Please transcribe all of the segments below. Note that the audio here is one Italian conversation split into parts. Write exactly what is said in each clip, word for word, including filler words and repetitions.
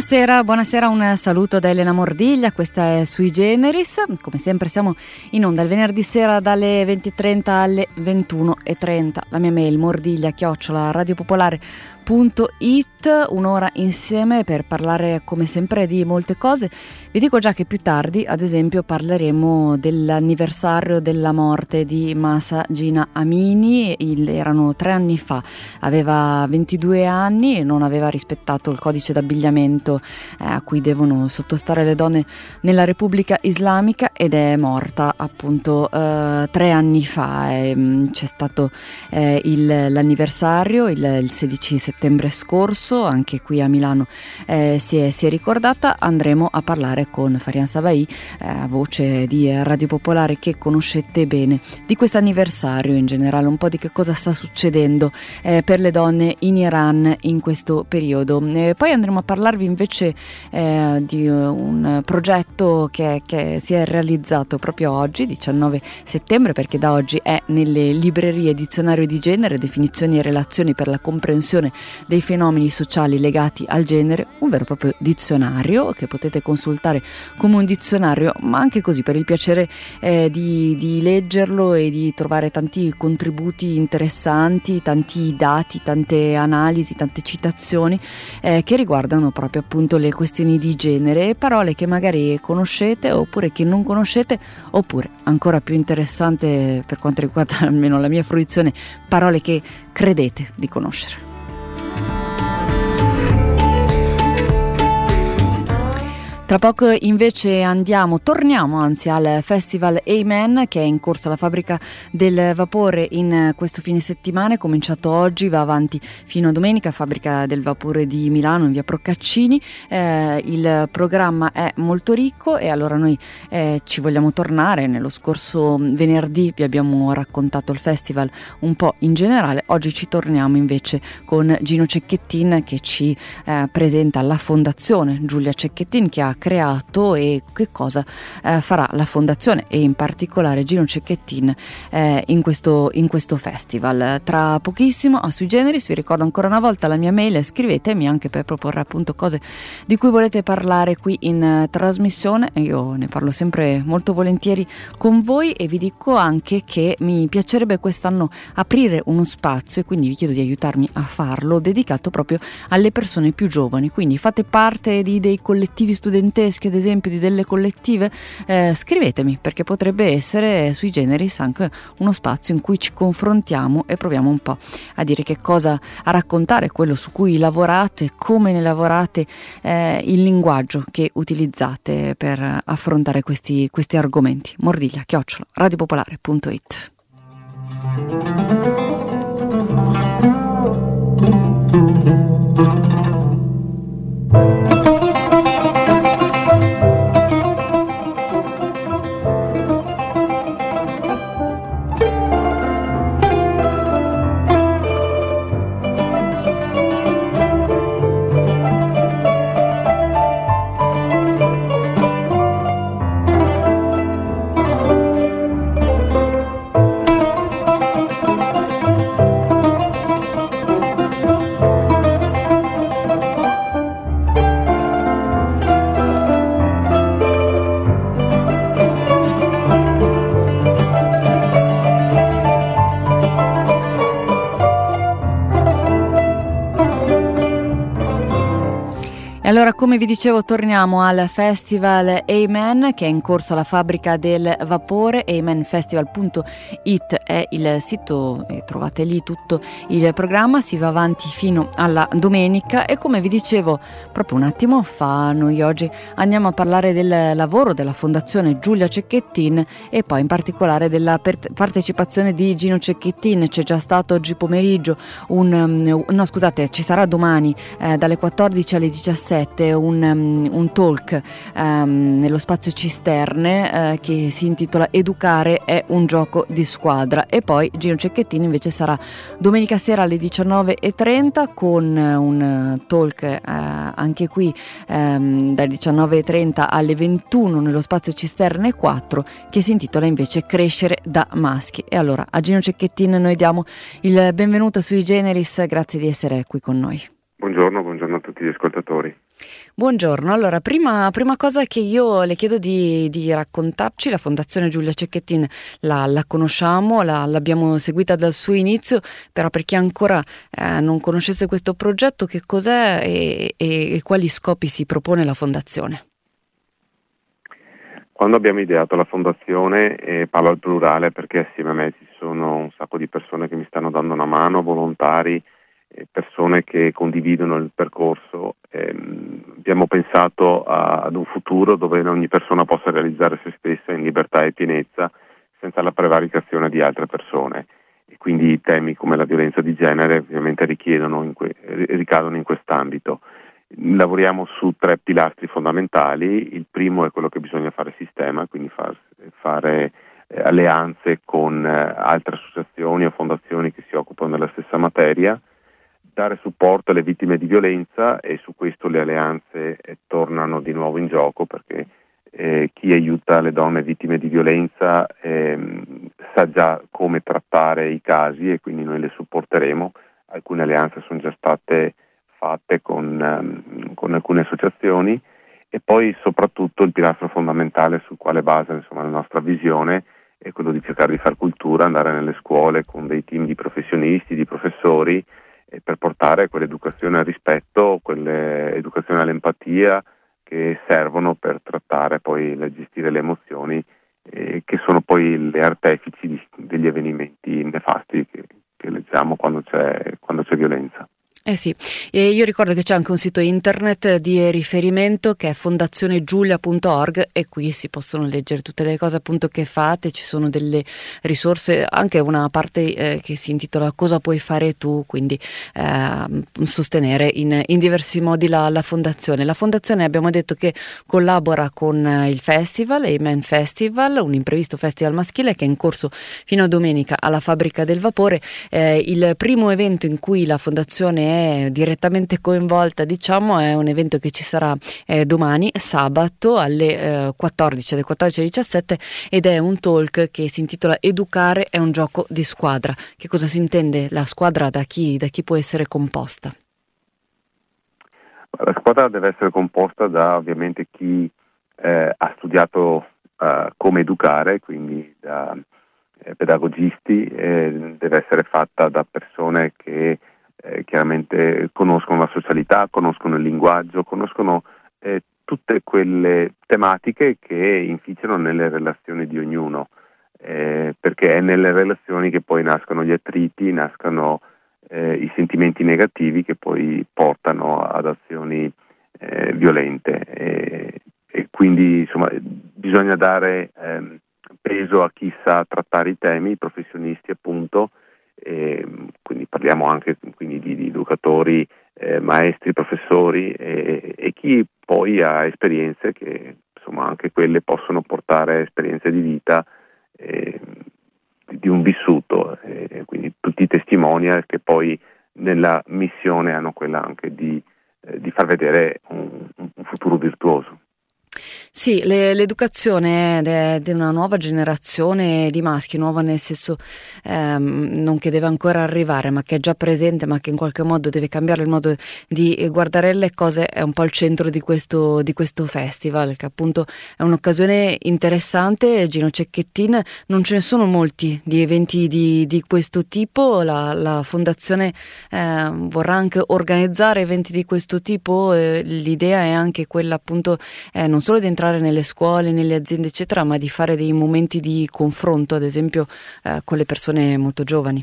Buonasera, buonasera, un saluto da Elena Mordiglia, questa è Sui Generis, come sempre siamo in onda il venerdì sera dalle venti e trenta alle ventuno e trenta, la mia mail mordiglia chiocciola radiopopolare punto it, un'ora insieme per parlare come sempre di molte cose. Vi dico già che più tardi, ad esempio, parleremo dell'anniversario della morte di Mahsa Jina Amini. Il, erano tre anni fa, aveva ventidue anni e non aveva rispettato il codice d'abbigliamento eh, a cui devono sottostare le donne nella Repubblica Islamica ed è morta appunto eh, tre anni fa. E, mh, c'è stato eh, il, l'anniversario il, il sedici settembre scorso, anche qui a Milano eh, si, è, si è ricordata. Andremo a parlare con Farian Sabai, eh, voce di Radio Popolare che conoscete bene, di questo anniversario, in generale un po' di che cosa sta succedendo eh, per le donne in Iran in questo periodo. E poi andremo a parlarvi invece eh, di un progetto che, che si è realizzato proprio oggi, diciannove settembre, perché da oggi è nelle librerie Dizionario di genere, definizioni e relazioni per la comprensione dei fenomeni sociali legati al genere, un vero e proprio dizionario che potete consultare come un dizionario, ma anche così per il piacere eh, di, di leggerlo e di trovare tanti contributi interessanti, tanti dati, tante analisi, tante citazioni eh, che riguardano proprio appunto le questioni di genere, parole che magari conoscete oppure che non conoscete, oppure ancora più interessante per quanto riguarda almeno la mia fruizione, parole che credete di conoscere. Tra poco invece andiamo, torniamo anzi al Festival Amen che è in corso alla Fabbrica del Vapore in questo fine settimana, è cominciato oggi, va avanti fino a domenica, Fabbrica del Vapore di Milano in via Proccaccini. Eh, il programma è molto ricco e allora noi eh, ci vogliamo tornare. Nello scorso venerdì vi abbiamo raccontato il festival un po' in generale, oggi ci torniamo invece con Gino Cecchettin che ci eh, presenta la fondazione Giulia Cecchettin che ha creato e che cosa eh, farà la fondazione e in particolare Gino Cecchettin eh, in, questo, in questo festival. Tra pochissimo a Sui Generis vi ricordo ancora una volta la mia mail, scrivetemi anche per proporre appunto cose di cui volete parlare qui in uh, trasmissione e io ne parlo sempre molto volentieri con voi e vi dico anche che mi piacerebbe quest'anno aprire uno spazio e quindi vi chiedo di aiutarmi a farlo dedicato proprio alle persone più giovani, quindi fate parte di dei collettivi studenteschi, ad esempio di delle collettive, eh, scrivetemi perché potrebbe essere Sui Generis anche uno spazio in cui ci confrontiamo e proviamo un po' a dire che cosa, a raccontare quello su cui lavorate, come ne lavorate, eh, il linguaggio che utilizzate per affrontare questi, questi argomenti. Mordiglia chiocciola radiopopolare punto it. Allora, come vi dicevo, torniamo al Festival Amen che è in corso alla Fabbrica del Vapore. amen festival punto it è il sito e trovate lì tutto il programma, si va avanti fino alla domenica e come vi dicevo proprio un attimo fa, noi oggi andiamo a parlare del lavoro della Fondazione Giulia Cecchettin e poi in particolare della per- partecipazione di Gino Cecchettin. C'è già stato oggi pomeriggio un, no scusate, ci sarà domani eh, dalle quattordici alle diciassette un, um, un talk um, nello spazio Cisterne uh, che si intitola Educare è un gioco di squadra e poi Gino Cecchettin invece sarà domenica sera alle diciannove e trenta con uh, un talk uh, anche qui um, dalle diciannove e trenta alle ventuno nello spazio Cisterne quattro che si intitola invece Crescere da maschi. E allora a Gino Cecchettin noi diamo il benvenuto Sui Generis, grazie di essere qui con noi. Buongiorno, buongiorno a tutti gli ascoltatori. Buongiorno, allora prima, prima cosa che io le chiedo di, di raccontarci, la Fondazione Giulia Cecchettin la, la conosciamo, la, l'abbiamo seguita dal suo inizio, però per chi ancora eh, non conoscesse questo progetto, che cos'è e, e, e quali scopi si propone la Fondazione? Quando abbiamo ideato la fondazione, e parlo al plurale perché assieme a me ci sono un sacco di persone che mi stanno dando una mano, volontari, eh, persone che condividono il percorso, ehm, abbiamo pensato a, ad un futuro dove ogni persona possa realizzare se stessa in libertà e pienezza senza la prevaricazione di altre persone. E quindi temi come la violenza di genere ovviamente richiedono in que- ricadono in quest'ambito. Lavoriamo su tre pilastri fondamentali. Il primo è quello che bisogna fare sistema, quindi far, fare eh, alleanze con eh, altre associazioni o fondazioni che si occupano della stessa materia, dare supporto alle vittime di violenza, e su questo le alleanze eh, tornano di nuovo in gioco perché eh, chi aiuta le donne vittime di violenza ehm, sa già come trattare i casi e quindi noi le supporteremo. Alcune alleanze sono già state fatte con, um, con alcune associazioni, e poi soprattutto il pilastro fondamentale sul quale basa insomma la nostra visione è quello di cercare di far cultura, andare nelle scuole con dei team di professionisti, di professori, eh, per portare quell'educazione al rispetto, quell'educazione all'empatia che servono per trattare poi e gestire le emozioni, eh, che sono poi le artefici di, degli avvenimenti nefasti che, che leggiamo quando c'è, quando c'è violenza. Eh sì, e io ricordo che c'è anche un sito internet di riferimento che è fondazionegiulia punto org, e qui si possono leggere tutte le cose appunto che fate, ci sono delle risorse, anche una parte eh, che si intitola Cosa puoi fare tu, quindi eh, sostenere in, in diversi modi la, la fondazione. La fondazione abbiamo detto che collabora con il festival, Amen Festival, un imprevisto festival maschile che è in corso fino a domenica alla Fabbrica del Vapore, eh, il primo evento in cui la fondazione è direttamente coinvolta, diciamo, è un evento che ci sarà eh, domani sabato alle eh, quattordici, alle quattordici alle diciassette, ed è un talk che si intitola Educare è un gioco di squadra. Che cosa si intende la squadra, da chi, da chi può essere composta? La squadra deve essere composta da ovviamente chi eh, ha studiato eh, come educare, quindi da eh, pedagogisti, eh, deve essere fatta da persone che Eh, chiaramente conoscono la socialità, conoscono il linguaggio, conoscono eh, tutte quelle tematiche che inficiano nelle relazioni di ognuno, eh, perché è nelle relazioni che poi nascono gli attriti, nascono eh, i sentimenti negativi che poi portano ad azioni eh, violente, e, e quindi insomma bisogna dare ehm, peso a chi sa trattare i temi, i professionisti appunto. E quindi parliamo anche quindi di, di educatori, eh, maestri, professori, e, e chi poi ha esperienze che insomma anche quelle possono portare esperienze di vita, eh, di un vissuto, eh, quindi tutti i testimonial che poi nella missione hanno quella anche di, eh, di far vedere un, un futuro virtuoso. Sì, le, l'educazione è di una nuova generazione di maschi, nuova nel senso ehm, non che deve ancora arrivare, ma che è già presente, ma che in qualche modo deve cambiare il modo di guardare le cose, è un po' il centro di questo, di questo festival, che appunto è un'occasione interessante. Gino Cecchettin, non ce ne sono molti di eventi di, di questo tipo, la, la fondazione eh, vorrà anche organizzare eventi di questo tipo, eh, l'idea è anche quella appunto eh, non solo di entrare nelle scuole, nelle aziende eccetera, ma di fare dei momenti di confronto, ad esempio eh, con le persone molto giovani.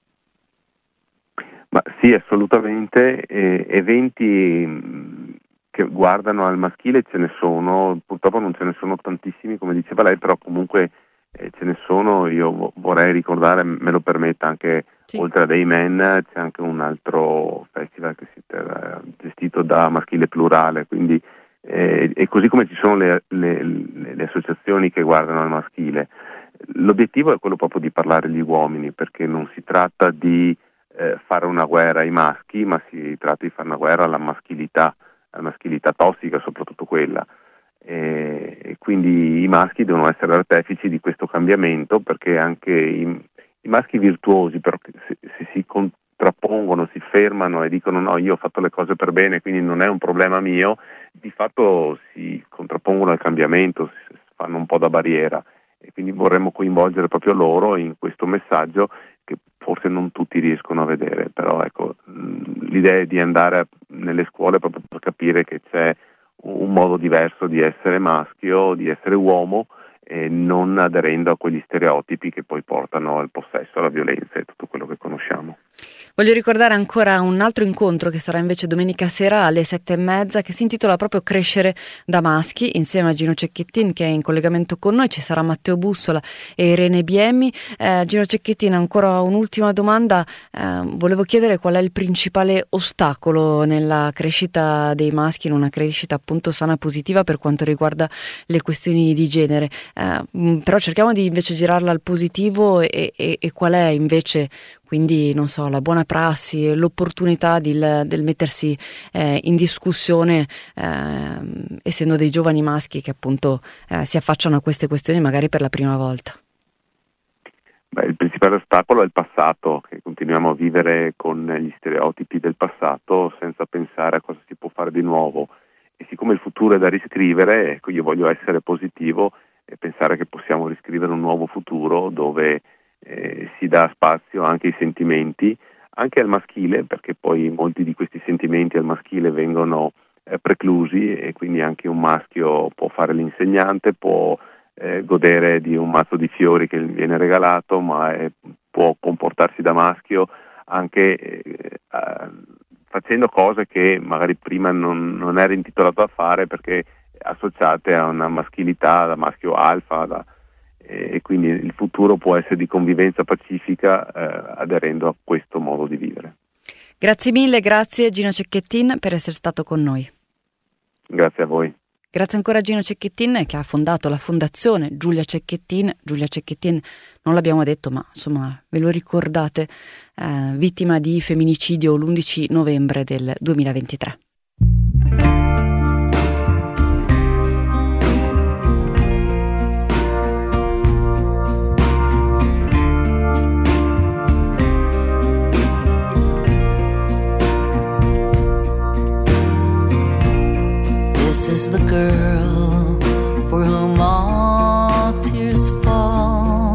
Ma sì, assolutamente, eh, eventi mh, che guardano al maschile ce ne sono, purtroppo non ce ne sono tantissimi come diceva lei, però comunque eh, ce ne sono. Io vo- vorrei ricordare, me lo permetta, anche Sì. oltre ad Amen c'è anche un altro festival che si è gestito da Maschile Plurale, quindi Eh, e così come ci sono le, le, le associazioni che guardano al maschile. L'obiettivo è quello proprio di parlare agli uomini, perché non si tratta di eh, fare una guerra ai maschi, ma si tratta di fare una guerra alla maschilità, alla maschilità tossica, soprattutto quella. E, e quindi i maschi devono essere artefici di questo cambiamento, perché anche i, i maschi virtuosi, però, se, se si contrappongono, si fermano e dicono no, io ho fatto le cose per bene, quindi non è un problema mio, di fatto si contrappongono al cambiamento, si fanno un po' da barriera, e quindi vorremmo coinvolgere proprio loro in questo messaggio che forse non tutti riescono a vedere. Però ecco, l'idea è di andare nelle scuole proprio per capire che c'è un modo diverso di essere maschio, di essere uomo, e non aderendo a quegli stereotipi che poi portano al possesso, alla violenza e tutto quello che conosciamo. Voglio ricordare ancora un altro incontro che sarà invece domenica sera alle sette e mezza, che si intitola proprio Crescere da maschi, insieme a Gino Cecchettin che è in collegamento con noi. Ci sarà Matteo Bussola e Irene Biemmi. eh, Gino Cecchettin, ancora un'ultima domanda. eh, volevo chiedere qual è il principale ostacolo nella crescita dei maschi, in una crescita appunto sana e positiva per quanto riguarda le questioni di genere, eh, però cerchiamo di invece girarla al positivo, e, e, e qual è invece, quindi non so, la buona prassi, l'opportunità di, del mettersi eh, in discussione, eh, essendo dei giovani maschi che appunto eh, si affacciano a queste questioni magari per la prima volta. Beh, il principale ostacolo è il passato, che continuiamo a vivere con gli stereotipi del passato senza pensare a cosa si può fare di nuovo. E siccome il futuro è da riscrivere, ecco, io voglio essere positivo e pensare che possiamo riscrivere un nuovo futuro dove Eh, si dà spazio anche ai sentimenti, anche al maschile, perché poi molti di questi sentimenti al maschile vengono eh, preclusi, e quindi anche un maschio può fare l'insegnante, può eh, godere di un mazzo di fiori che gli viene regalato, ma eh, può comportarsi da maschio anche eh, eh, facendo cose che magari prima non, non era intitolato a fare, perché associate a una maschilità da maschio alfa, da e quindi il futuro può essere di convivenza pacifica eh, aderendo a questo modo di vivere. Grazie mille, grazie Gino Cecchettin per essere stato con noi. Grazie a voi. Grazie ancora a Gino Cecchettin, che ha fondato la fondazione Giulia Cecchettin. Giulia Cecchettin, non l'abbiamo detto, ma insomma ve lo ricordate, eh, vittima di femminicidio l'undici novembre del duemilaventitré. This is the girl for whom all tears fall.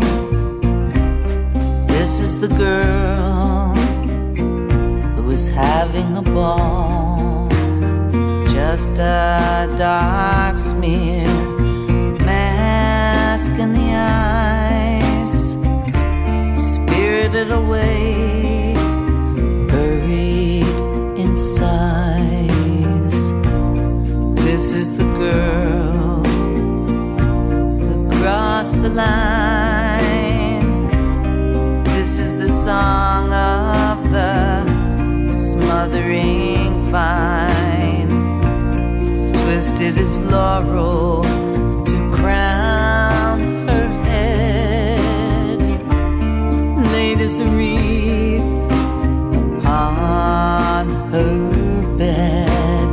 This is the girl who is having a ball. Just a dark smear, mask in the eyes, spirited away, buried in sighs. This is the girl who crossed the line. This is the song of the smothering vine. Twisted as laurel to crown her head, laid as a wreath upon her bed.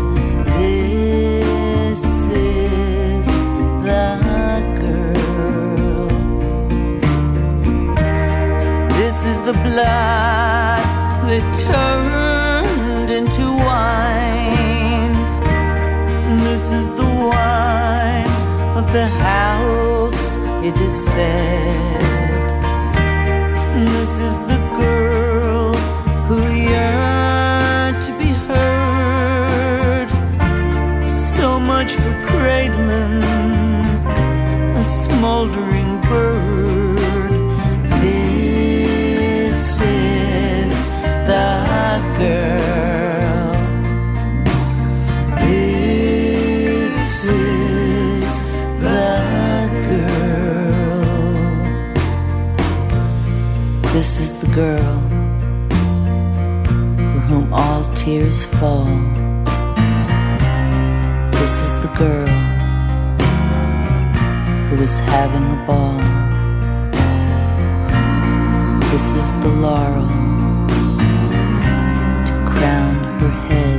The blood that turned into wine. This is the wine of the house, it is said. This is the girl who yearned to be heard. So much for cradling a smoldering bird. The girl, this is the girl, this is the girl for whom all tears fall. This is the girl who is having a ball. This is the laurel crown her head.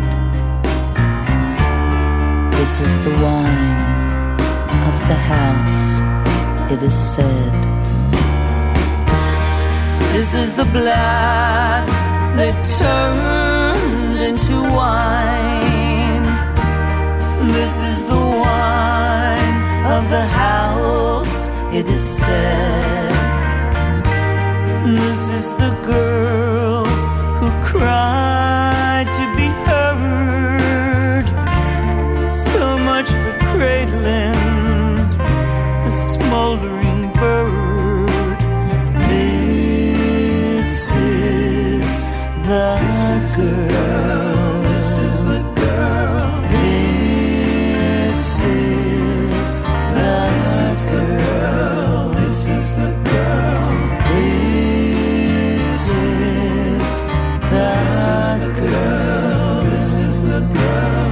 This is the wine of the house, it is said. This is the blood that turned into wine. This is the wine of the house, it is said. This is the girl who cried to be heard. So much for cradling a smoldering bird. This is the girl. This is the girl. This is the girl. This is the girl. This is the girl. This is the girl.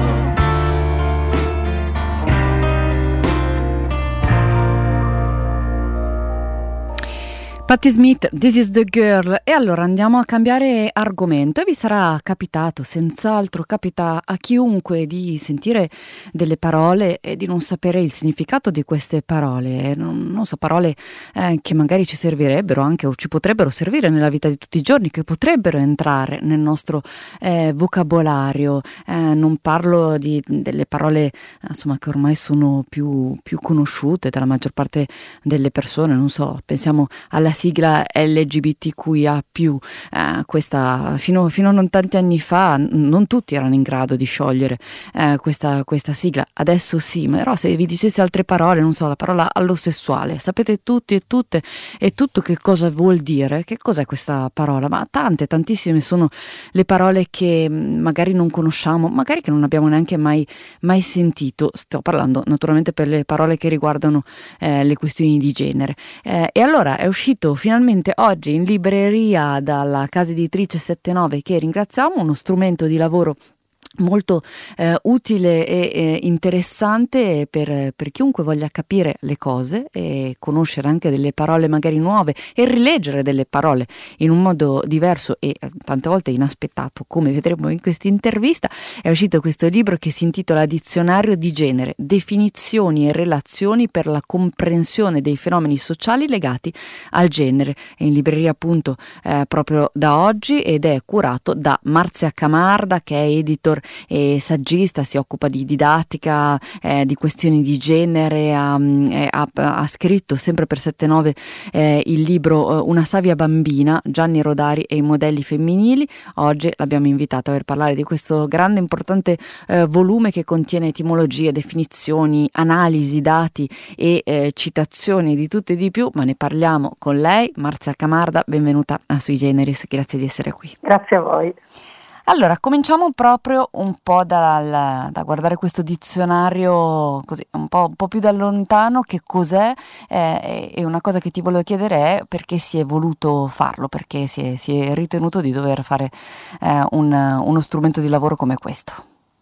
Patti Smith, This is the Girl. E allora andiamo a cambiare argomento e vi sarà capitato, senz'altro capita a chiunque, di sentire delle parole e di non sapere il significato di queste parole, non, non so, parole eh, che magari ci servirebbero anche o ci potrebbero servire nella vita di tutti i giorni, che potrebbero entrare nel nostro eh, vocabolario. Eh, non parlo di delle parole eh, insomma, che ormai sono più, più conosciute dalla maggior parte delle persone, non so, pensiamo alla sigla L G B T Q I A più, eh, questa fino, fino a non tanti anni fa n- non tutti erano in grado di sciogliere eh, questa, questa sigla, adesso sì, ma però se vi dicessi altre parole, non so, la parola allosessuale, sapete tutti e tutte e tutto che cosa vuol dire, che cos'è questa parola, ma tante, tantissime sono le parole che magari non conosciamo, magari che non abbiamo neanche mai, mai sentito, sto parlando naturalmente per le parole che riguardano eh, le questioni di genere, eh, e allora è uscito finalmente oggi in libreria dalla casa editrice settantanove, che ringraziamo, uno strumento di lavoro molto eh, utile e eh, interessante per, per chiunque voglia capire le cose e conoscere anche delle parole magari nuove e rileggere delle parole in un modo diverso e eh, tante volte inaspettato, come vedremo in questa intervista. È uscito questo libro che si intitola Dizionario di genere, definizioni e relazioni per la comprensione dei fenomeni sociali legati al genere. È in libreria appunto eh, proprio da oggi ed è curato da Marzia Camarda, che è editor e saggista, si occupa di didattica, eh, di questioni di genere, ha, ha, ha scritto sempre per settantanove eh, il libro eh, Una savia bambina, Gianni Rodari e i modelli femminili. Oggi l'abbiamo invitata per parlare di questo grande importante eh, volume che contiene etimologie, definizioni, analisi, dati e eh, citazioni di tutto e di più, ma ne parliamo con lei. Marzia Camarda, benvenuta a Sui Generis, grazie di essere qui. Grazie a voi. Allora, cominciamo proprio un po' dal, da guardare questo dizionario così, un po', un po' più da lontano, che cos'è, eh, e una cosa che ti volevo chiedere è perché si è voluto farlo, perché si è, si è ritenuto di dover fare eh, un, uno strumento di lavoro come questo.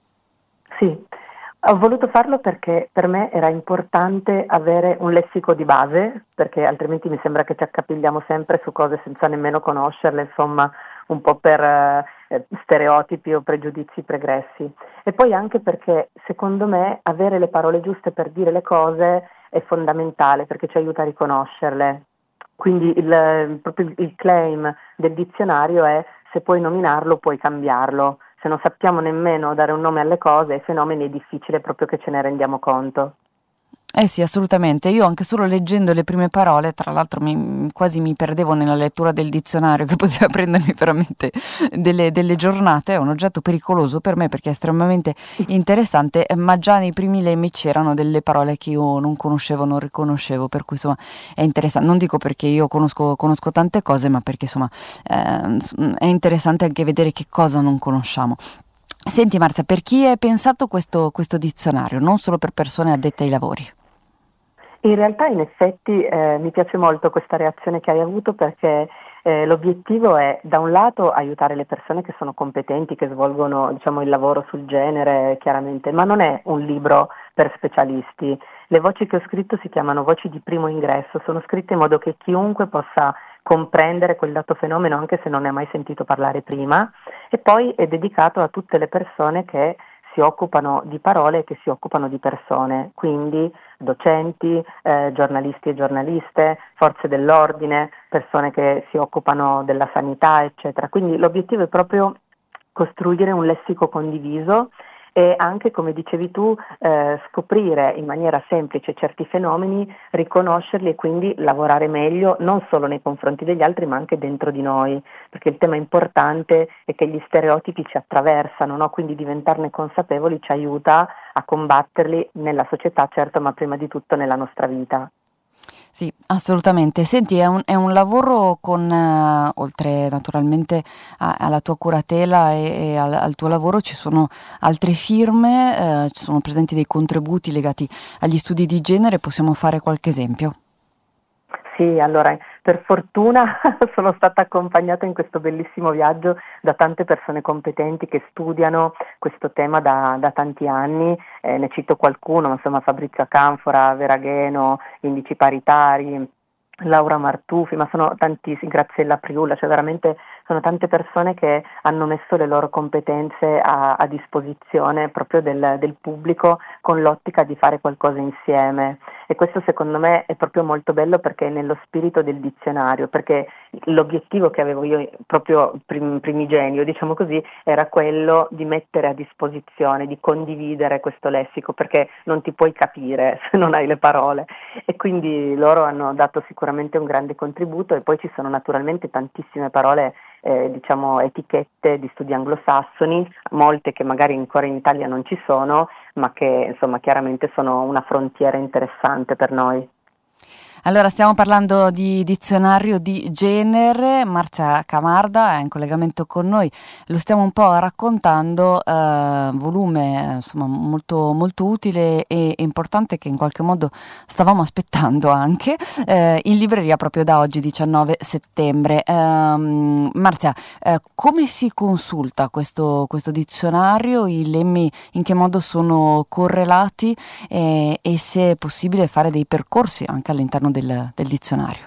Sì, ho voluto farlo perché per me era importante avere un lessico di base, perché altrimenti mi sembra che ci accapigliamo sempre su cose senza nemmeno conoscerle, insomma, un po' per eh, stereotipi o pregiudizi pregressi. E poi anche perché secondo me avere le parole giuste per dire le cose è fondamentale, perché ci aiuta a riconoscerle. Quindi il, proprio il claim del dizionario è: se puoi nominarlo puoi cambiarlo. Se non sappiamo nemmeno dare un nome alle cose, ai fenomeni, è difficile proprio che ce ne rendiamo conto. Eh sì, assolutamente. Io anche solo leggendo le prime parole, tra l'altro mi, quasi mi perdevo nella lettura del dizionario, che poteva prendermi veramente delle, delle giornate. È un oggetto pericoloso per me perché è estremamente interessante, ma già nei primi lemmi c'erano delle parole che io non conoscevo, non riconoscevo, per cui insomma è interessante. Non dico perché io conosco, conosco tante cose, ma perché insomma eh, è interessante anche vedere che cosa non conosciamo. Senti Marzia, per chi è pensato questo, questo dizionario, non solo per persone addette ai lavori? In realtà in effetti eh, mi piace molto questa reazione che hai avuto, perché eh, l'obiettivo è da un lato aiutare le persone che sono competenti, che svolgono, diciamo, il lavoro sul genere chiaramente, ma non è un libro per specialisti. Le voci che ho scritto si chiamano voci di primo ingresso, sono scritte in modo che chiunque possa comprendere quel dato fenomeno anche se non ne ha mai sentito parlare prima, e poi è dedicato a tutte le persone che si occupano di parole e che si occupano di persone, quindi docenti, eh, giornalisti e giornaliste, forze dell'ordine, persone che si occupano della sanità, eccetera. Quindi l'obiettivo è proprio costruire un lessico condiviso e anche, come dicevi tu, eh, scoprire in maniera semplice certi fenomeni, riconoscerli e quindi lavorare meglio non solo nei confronti degli altri ma anche dentro di noi, perché il tema importante è che gli stereotipi ci attraversano, no? Quindi diventarne consapevoli ci aiuta a combatterli nella società, certo, ma prima di tutto nella nostra vita. Sì, assolutamente. Senti, è un, è un lavoro con, eh, oltre naturalmente a- alla tua curatela e, e al, al tuo lavoro, ci sono altre firme, eh, ci sono presenti dei contributi legati agli studi di genere, possiamo fare qualche esempio? Sì, allora per fortuna sono stata accompagnata in questo bellissimo viaggio da tante persone competenti che studiano questo tema da, da tanti anni, eh, ne cito qualcuno, ma insomma Fabrizio Canfora, Vera Gheno, Indici Paritari, Laura Martufi, ma sono tantissimi, Graziella Priulla, cioè veramente sono tante persone che hanno messo le loro competenze a, a disposizione proprio del, del pubblico con l'ottica di fare qualcosa insieme, e questo secondo me è proprio molto bello perché è nello spirito del dizionario, perché l'obiettivo che avevo io proprio prim, primigenio, diciamo così, era quello di mettere a disposizione, di condividere questo lessico, perché non ti puoi capire se non hai le parole, e quindi loro hanno dato sicuramente un grande contributo, e poi ci sono naturalmente tantissime parole, eh, diciamo etichette di studi anglosassoni, molte che magari ancora in Italia non ci sono, ma che insomma chiaramente sono una frontiera interessante per noi. Allora, stiamo parlando di dizionario di genere. Marzia Camarda è in collegamento con noi, lo stiamo un po' raccontando, eh, volume insomma molto, molto utile e importante che in qualche modo stavamo aspettando anche, eh, in libreria proprio da oggi diciannove settembre. Ehm, Marzia, eh, come si consulta questo, questo dizionario? I lemmi in che modo sono correlati, eh, e se è possibile fare dei percorsi anche all'interno del, del dizionario?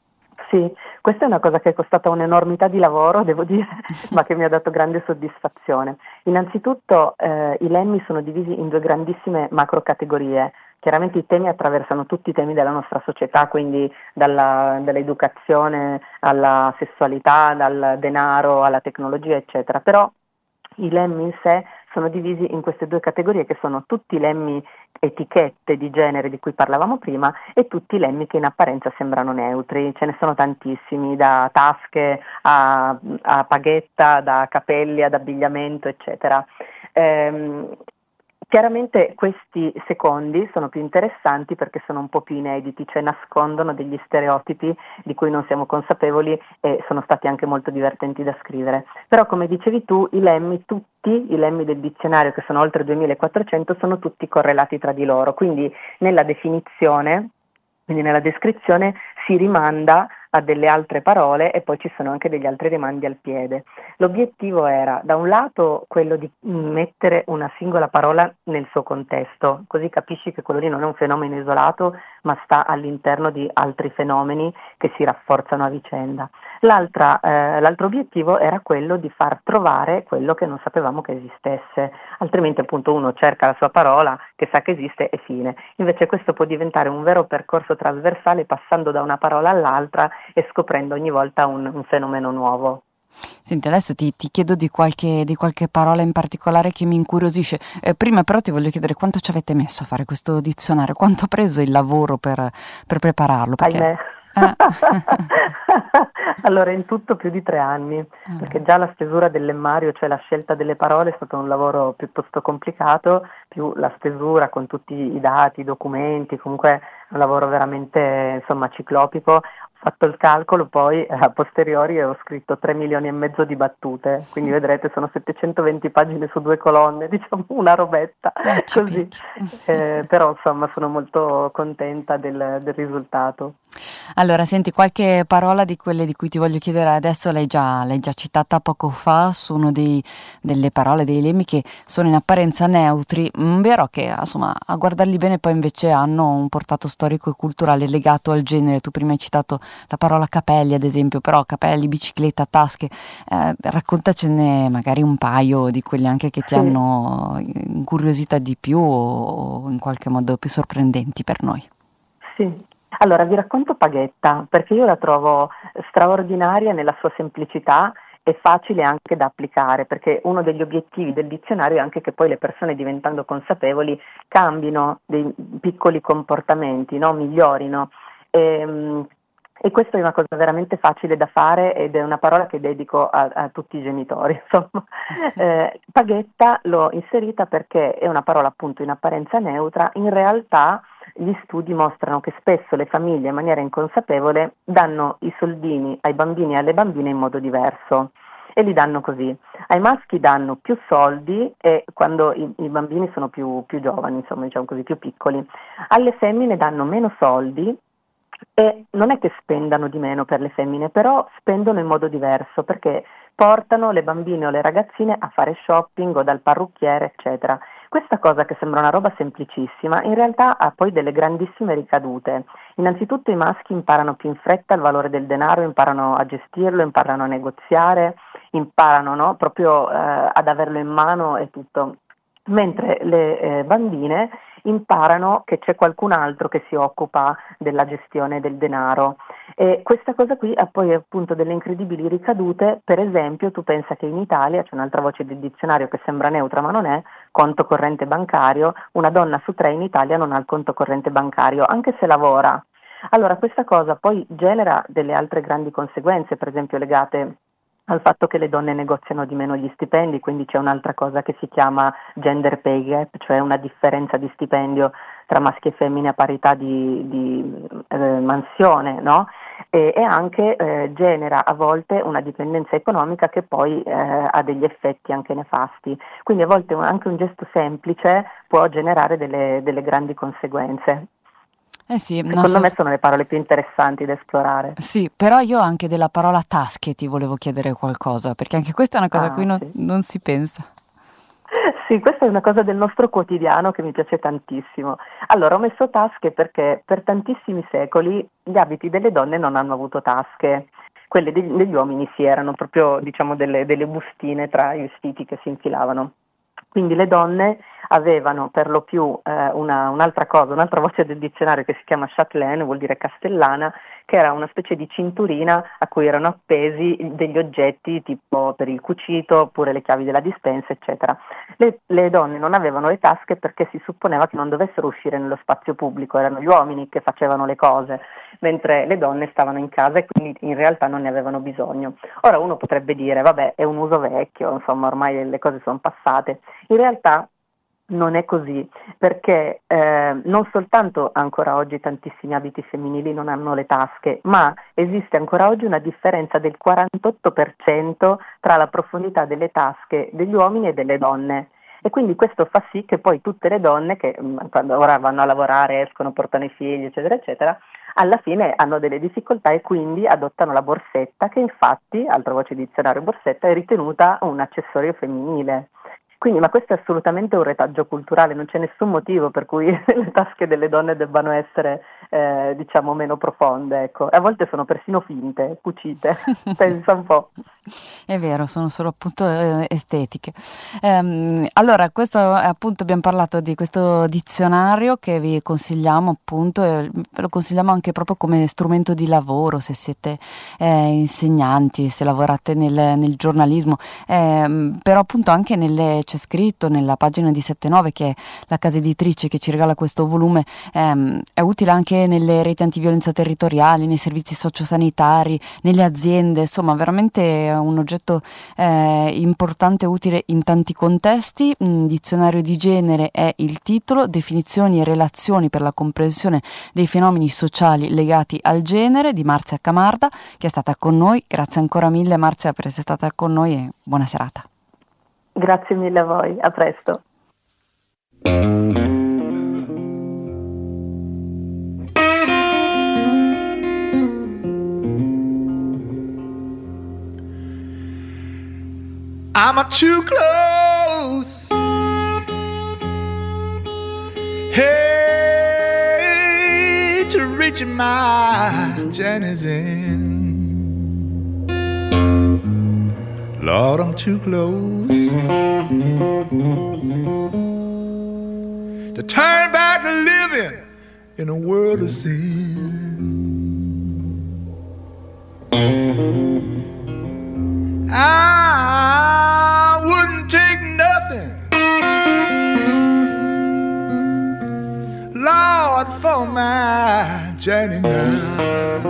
Sì, questa è una cosa che è costata un'enormità di lavoro, devo dire, ma che mi ha dato grande soddisfazione. Innanzitutto eh, i lemmi sono divisi in due grandissime macrocategorie. Chiaramente i temi attraversano tutti i temi della nostra società, quindi dalla, dall'educazione alla sessualità, dal denaro alla tecnologia, eccetera. Però i lemmi in sé sono divisi in queste due categorie, che sono tutti i lemmi etichette di genere di cui parlavamo prima e tutti i lemmi che in apparenza sembrano neutri. Ce ne sono tantissimi, da tasche a, a paghetta, da capelli ad abbigliamento, eccetera. Ehm, Chiaramente questi secondi sono più interessanti perché sono un po' più inediti, cioè nascondono degli stereotipi di cui non siamo consapevoli e sono stati anche molto divertenti da scrivere. Però, come dicevi tu, i lemmi, tutti i lemmi del dizionario, che sono oltre duemilaquattrocento, sono tutti correlati tra di loro, quindi nella definizione, quindi nella descrizione si rimanda a delle altre parole e poi ci sono anche degli altri rimandi al piede. L'obiettivo era, da un lato, quello di mettere una singola parola nel suo contesto, così capisci che quello lì non è un fenomeno isolato, ma sta all'interno di altri fenomeni che si rafforzano a vicenda. L'altra, eh, l'altro obiettivo era quello di far trovare quello che non sapevamo che esistesse, altrimenti appunto uno cerca la sua parola che sa che esiste e fine. Invece questo può diventare un vero percorso trasversale, passando da una parola all'altra e scoprendo ogni volta un, un fenomeno nuovo. Senti, adesso ti, ti chiedo di qualche, di qualche parola in particolare che mi incuriosisce. Eh, prima però ti voglio chiedere quanto ci avete messo a fare questo dizionario, quanto ha preso il lavoro per, per prepararlo? Perché... Ahimè. Eh. Allora, in tutto più di tre anni, perché già la stesura del lemmario, cioè la scelta delle parole, è stato un lavoro piuttosto complicato, più la stesura con tutti i dati, i documenti, comunque un lavoro veramente, insomma, ciclopico. Ho fatto il calcolo poi a posteriori e ho scritto tre milioni e mezzo di battute, quindi vedrete sono settecentoventi pagine su due colonne, diciamo una robetta, eh, così. Eh, però insomma sono molto contenta del, del risultato. Allora, senti, qualche parola di quelle di cui ti voglio chiedere adesso l'hai già, l'hai già citata poco fa, sono dei, delle parole, dei lemmi che sono in apparenza neutri, vero che insomma a guardarli bene poi invece hanno un portato storico e culturale legato al genere. Tu prima hai citato la parola capelli ad esempio, però capelli, bicicletta, tasche, eh, raccontacene magari un paio di quelli anche che ti Sì. hanno incuriosita di più o in qualche modo più sorprendenti per noi. Sì. Allora vi racconto Paghetta perché io la trovo straordinaria nella sua semplicità è facile anche da applicare, perché uno degli obiettivi del dizionario è anche che poi le persone, diventando consapevoli, cambino dei piccoli comportamenti, no? Migliorino. E, e questa è una cosa veramente facile da fare ed è una parola che dedico a, a tutti i genitori. Insomma. Eh, paghetta l'ho inserita perché è una parola appunto in apparenza neutra, in realtà gli studi mostrano che spesso le famiglie in maniera inconsapevole danno i soldini ai bambini e alle bambine in modo diverso e li danno così. Ai maschi danno più soldi e quando i, i bambini sono più, più giovani, insomma diciamo così, più piccoli. Alle femmine danno meno soldi e non è che spendano di meno per le femmine, però spendono in modo diverso perché portano le bambine o le ragazzine a fare shopping o dal parrucchiere, eccetera. Questa cosa che sembra una roba semplicissima, in realtà ha poi delle grandissime ricadute. Innanzitutto i maschi imparano più in fretta il valore del denaro, imparano a gestirlo, imparano a negoziare, imparano, no? proprio eh, ad averlo in mano e tutto. Mentre le eh, bambine imparano che c'è qualcun altro che si occupa della gestione del denaro e questa cosa qui ha poi appunto delle incredibili ricadute. Per esempio, tu pensa che in Italia c'è un'altra voce del dizionario che sembra neutra ma non è, conto corrente bancario, una donna su tre in Italia non ha il conto corrente bancario anche se lavora. Allora questa cosa poi genera delle altre grandi conseguenze, per esempio legate al fatto che le donne negoziano di meno gli stipendi, quindi c'è un'altra cosa che si chiama gender pay gap, cioè una differenza di stipendio tra maschi e femmine a parità di, di eh, mansione, no? E, e anche eh, genera a volte una dipendenza economica che poi eh, ha degli effetti anche nefasti. Quindi a volte un, anche un gesto semplice può generare delle, delle grandi conseguenze. Eh sì, Secondo so... me sono le parole più interessanti da esplorare. Sì, però io anche della parola tasche ti volevo chiedere qualcosa, perché anche questa è una cosa Ah, a cui non, sì. non si pensa. Sì, questa è una cosa del nostro quotidiano che mi piace tantissimo. Allora, ho messo tasche perché per tantissimi secoli gli abiti delle donne non hanno avuto tasche. Quelle degli, degli uomini sì, erano proprio, diciamo, delle, delle bustine tra i vestiti che si infilavano. Quindi le donne avevano per lo più eh, una, un'altra cosa, un'altra voce del dizionario che si chiama châtelaine, vuol dire castellana, che era una specie di cinturina a cui erano appesi degli oggetti tipo per il cucito oppure le chiavi della dispensa, eccetera. Le, le donne non avevano le tasche perché si supponeva che non dovessero uscire nello spazio pubblico, erano gli uomini che facevano le cose, mentre le donne stavano in casa e quindi in realtà non ne avevano bisogno. Ora uno potrebbe dire, vabbè, è un uso vecchio, insomma ormai le cose sono passate. In realtà non è così, perché eh, non soltanto ancora oggi tantissimi abiti femminili non hanno le tasche, ma esiste ancora oggi una differenza del quarantotto per cento tra la profondità delle tasche degli uomini e delle donne. E quindi questo fa sì che poi tutte le donne che quando ora vanno a lavorare, escono, portano i figli, eccetera, eccetera, alla fine hanno delle difficoltà e quindi adottano la borsetta, che infatti, altra voce dizionario borsetta, è ritenuta un accessorio femminile. Quindi, ma questo è assolutamente un retaggio culturale, non c'è nessun motivo per cui le tasche delle donne debbano essere, eh, diciamo, meno profonde, ecco. A volte sono persino finte, cucite, pensa un po'. È vero, sono solo appunto eh, estetiche. Ehm, allora, questo appunto abbiamo parlato di questo dizionario che vi consigliamo appunto, e ve lo consigliamo anche proprio come strumento di lavoro se siete eh, insegnanti, se lavorate nel, nel giornalismo, ehm, però appunto anche nelle, c'è scritto nella pagina di settantanove che è la casa editrice che ci regala questo volume, ehm, è utile anche nelle reti antiviolenza territoriali, nei servizi sociosanitari, nelle aziende, insomma veramente un oggetto eh, importante e utile in tanti contesti. Mm, dizionario di genere è il titolo, definizioni e relazioni per la comprensione dei fenomeni sociali legati al genere, di Marzia Camarda, che è stata con noi. Grazie ancora mille Marzia per essere stata con noi e buona serata. Grazie mille a voi, a presto. I'm a too close. Hey, to reaching my journey's end. Lord, I'm too close to turn back to living in a world of sin. I wouldn't take nothing, Lord, for my journey now.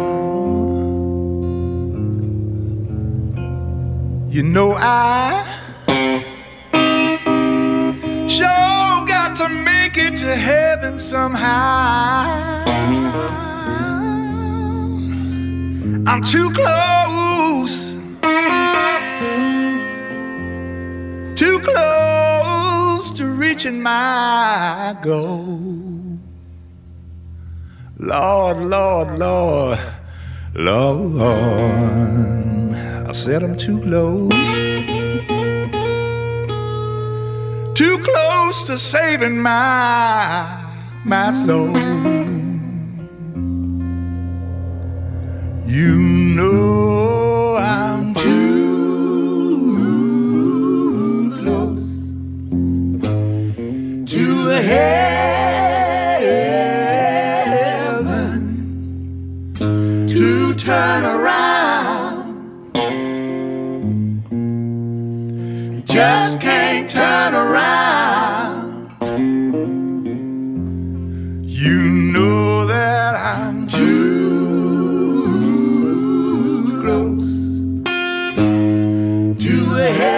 You know I sure got to make it to heaven somehow. I'm too close, too close to reaching my goal. Lord, Lord, Lord, Lord, I said I'm too close, too close to saving my, my soul. You know I'm too close to heaven to turn around. Just can't turn around. You know that I'm too close to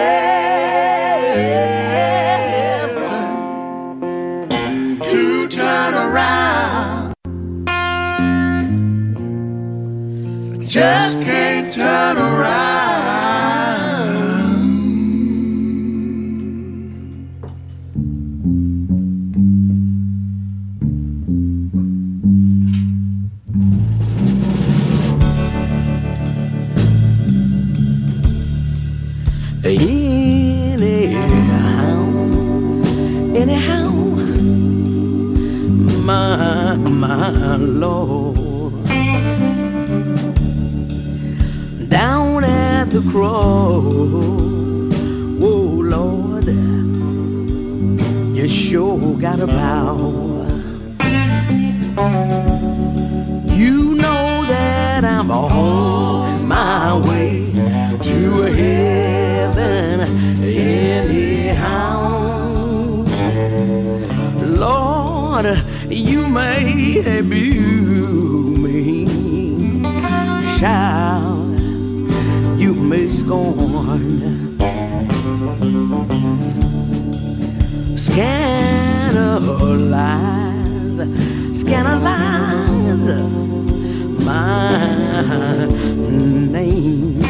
heaven to turn around. Just can't turn around. Anyhow, anyhow, my, my Lord, down at the cross, oh Lord, you sure got a bow. You know that I'm on my way to heaven anyhow. Lord, you may abuse me, child, you may scorn, scandalize, scandalize my name.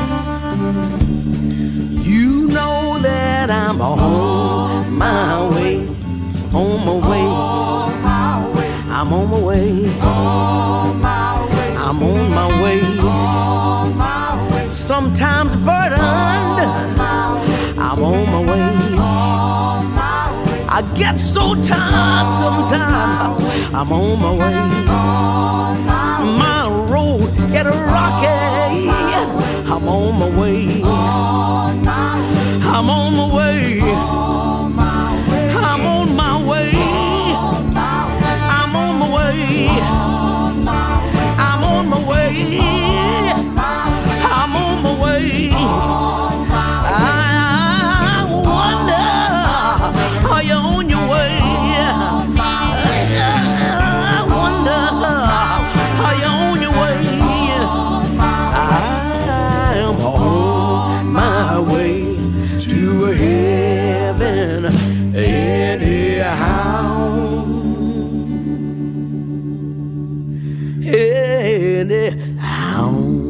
You know that I'm on my way, on my way, I'm on my way, I'm on my way, sometimes burdened, I'm on my way. I get so tired sometimes, I'm on my way. My road get rocky, I'm on my way. I'm on my way. I'm on my way. I'm on my way. I'm on my way. I'm on my way. I wonder, are you on your way? I wonder, are you on your way? I'm on my way to heaven anyhow. Anyhow.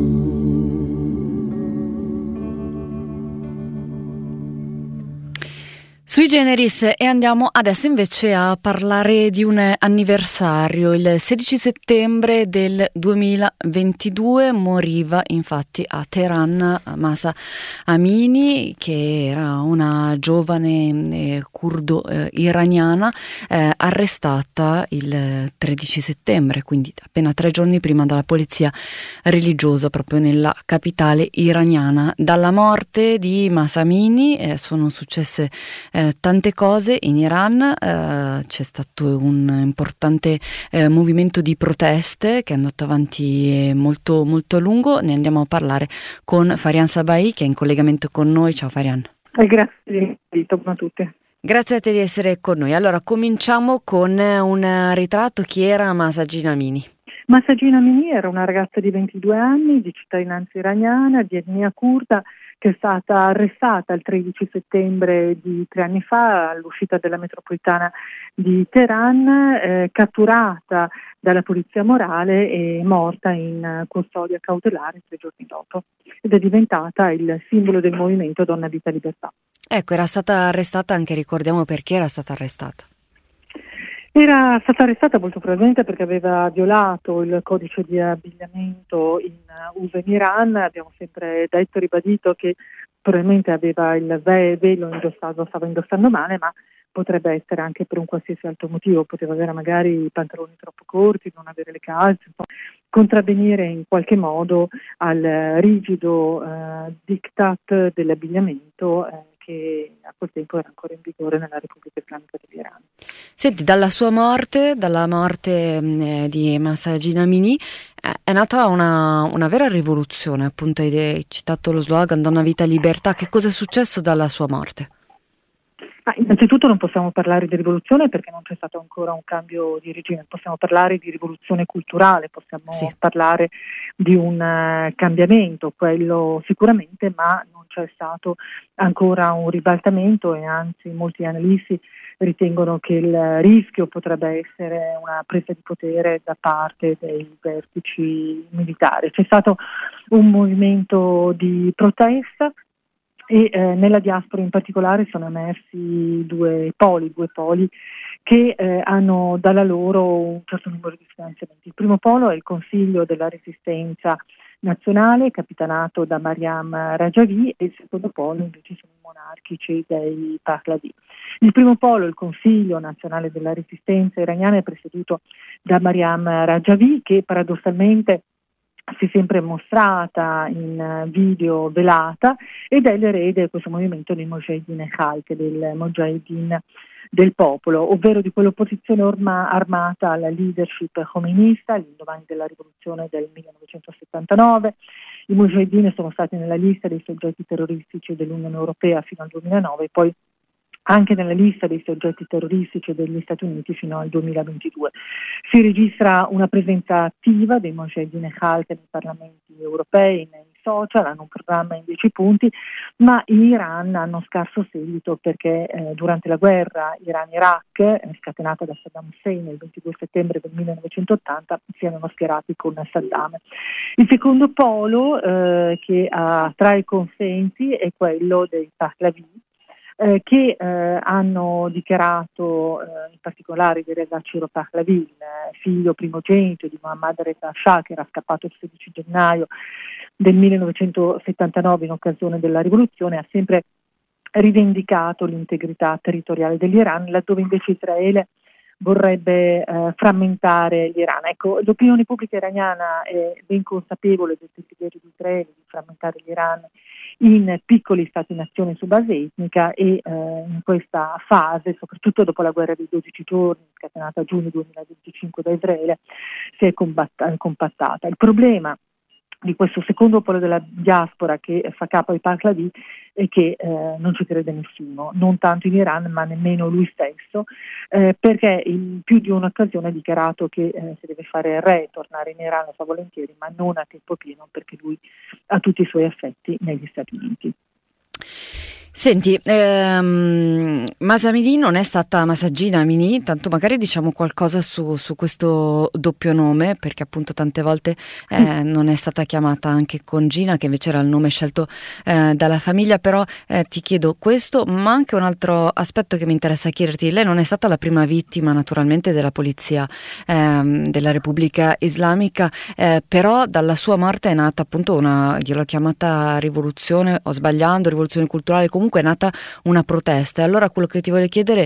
Sui generis, e andiamo adesso invece a parlare di un anniversario. Il sedici settembre del duemilaventidue moriva infatti a Teheran Mahsa Amini, che era una giovane eh, curdo eh, iraniana eh, arrestata il tredici settembre, quindi appena tre giorni prima, dalla polizia religiosa proprio nella capitale iraniana. Dalla morte di Mahsa Amini eh, sono successe eh, eh, tante cose in Iran, eh, c'è stato un importante eh, movimento di proteste che è andato avanti molto, molto a lungo. Ne andiamo a parlare con Farian Sabai, che è in collegamento con noi. Ciao Farian. Eh, grazie dell'invito, buongiorno a tutti. Grazie a te di essere con noi. Allora, cominciamo con un ritratto. Chi era Mahsa Amini? Mahsa Amini era una ragazza di ventidue anni, di cittadinanza iraniana, di etnia curda, che è stata arrestata il tredici settembre di tre anni fa all'uscita della metropolitana di Teheran, eh, catturata dalla polizia morale e morta in custodia cautelare tre giorni dopo, ed è diventata il simbolo del movimento Donna Vita Libertà. Ecco, era stata arrestata, anche ricordiamo perché era stata arrestata. Era stata arrestata molto probabilmente perché aveva violato il codice di abbigliamento in uso in Iran. Abbiamo sempre detto e ribadito che probabilmente aveva il velo indossato, stava indossando male, ma potrebbe essere anche per un qualsiasi altro motivo. Poteva avere magari i pantaloni troppo corti, non avere le calze, insomma, contravvenire in qualche modo al rigido eh, diktat dell'abbigliamento eh, che a quel tempo era ancora in vigore nella Repubblica Islamica dell'Iran. Senti, dalla sua morte, dalla morte eh, di Mahsa Amini, eh, è nata una, una vera rivoluzione, appunto hai citato lo slogan Donna Vita Libertà. Che cosa è successo dalla sua morte? Ah, innanzitutto non possiamo parlare di rivoluzione perché non c'è stato ancora un cambio di regime, possiamo parlare di rivoluzione culturale, possiamo sì. parlare di un uh, cambiamento, quello sicuramente, ma non c'è stato ancora un ribaltamento e anzi molti analisti ritengono che il rischio potrebbe essere una presa di potere da parte dei vertici militari. C'è stato un movimento di protesta e eh, nella diaspora in particolare sono emersi due poli, due poli che eh, hanno dalla loro un certo numero di finanziamenti. Il primo polo è il Consiglio della Resistenza Nazionale, capitanato da Mariam Rajavi, e il secondo polo invece sono i monarchici dei Pahlavi. Il primo polo, il Consiglio Nazionale della Resistenza iraniana, è presieduto da Mariam Rajavi, che paradossalmente si è sempre mostrata in video velata ed è l'erede di questo movimento dei Mojahedin Khalq, del Mojahedin del popolo, ovvero di quell'opposizione orma armata alla leadership khomeinista all'indomani della rivoluzione del millenovecentosettantanove. I Mujahedin sono stati nella lista dei soggetti terroristici dell'Unione Europea fino al duemilanove, poi anche nella lista dei soggetti terroristici degli Stati Uniti fino al duemilaventidue. Si registra una presenza attiva dei Mojahedin Khalq nei parlamenti europei, nei social, hanno un programma in dieci punti, ma in Iran hanno scarso seguito perché eh, durante la guerra Iran-Iraq, eh, scatenata da Saddam Hussein il ventidue settembre del millenovecentottanta, si erano schierati con Saddam. Il secondo polo eh, che attrae consensi è quello dei Pahlavi, Eh, che eh, hanno dichiarato, eh, in particolare di Reza Ciro Pahlavi, il figlio primogenito di Mohammad Reza Shah, che era scappato il sedici gennaio del millenovecentosettantanove in occasione della rivoluzione, ha sempre rivendicato l'integrità territoriale dell'Iran, laddove invece Israele vorrebbe eh, frammentare l'Iran. Ecco, l'opinione pubblica iraniana è ben consapevole del desiderio di Israele di frammentare l'Iran in piccoli stati-nazione su base etnica e eh, in questa fase, soprattutto dopo la guerra dei dodici giorni, scatenata a giugno duemilaventicinque da Israele, si è combatt- compattata. Il problema di questo secondo polo della diaspora che fa capo ai Pahlavi è che eh, non ci crede nessuno, non tanto in Iran ma nemmeno lui stesso, eh, perché in più di un'occasione ha dichiarato che eh, si deve fare il re, tornare in Iran lo fa volentieri, ma non a tempo pieno perché lui ha tutti i suoi affetti negli Stati Uniti. Senti, ehm, Mahsa Amini non è stata Mahsa Amini, tanto magari diciamo qualcosa su, su questo doppio nome, perché appunto tante volte eh, non è stata chiamata anche con Gina, che invece era il nome scelto eh, dalla famiglia, però eh, ti chiedo questo, ma anche un altro aspetto che mi interessa chiederti. Lei non è stata la prima vittima naturalmente della polizia ehm, della Repubblica Islamica, eh, però dalla sua morte è nata appunto una, io l'ho chiamata rivoluzione, o sbagliando, rivoluzione culturale, comunque comunque è nata una protesta. E allora quello che ti voglio chiedere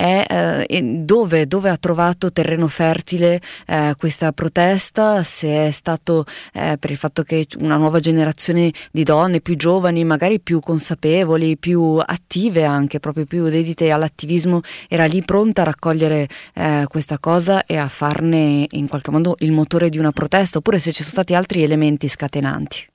è eh, dove, dove ha trovato terreno fertile eh, questa protesta, se è stato eh, per il fatto che una nuova generazione di donne più giovani, magari più consapevoli, più attive anche, proprio più dedite all'attivismo, era lì pronta a raccogliere eh, questa cosa e a farne in qualche modo il motore di una protesta, oppure se ci sono stati altri elementi scatenanti.